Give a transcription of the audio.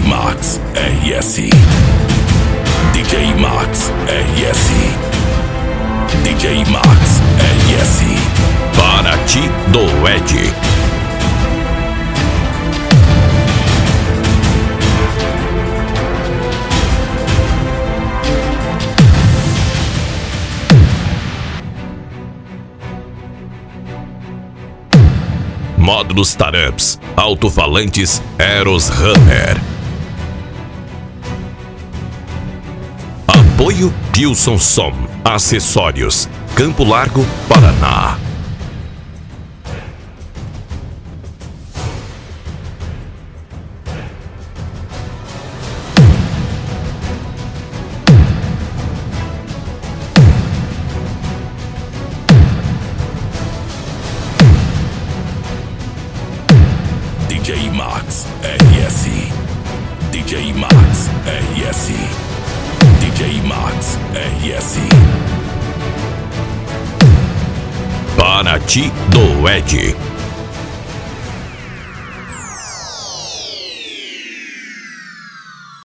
Max RS. DJ Max RS. DJ Max RS. Paraty do Ed. Módulos Taramps, alto-falantes Eros Hammer. Apoio Pilson Som, acessórios, Campo Largo, Paraná. DJ Max RS. DJ Max RS. DJ Max RS. Paraty do Ed.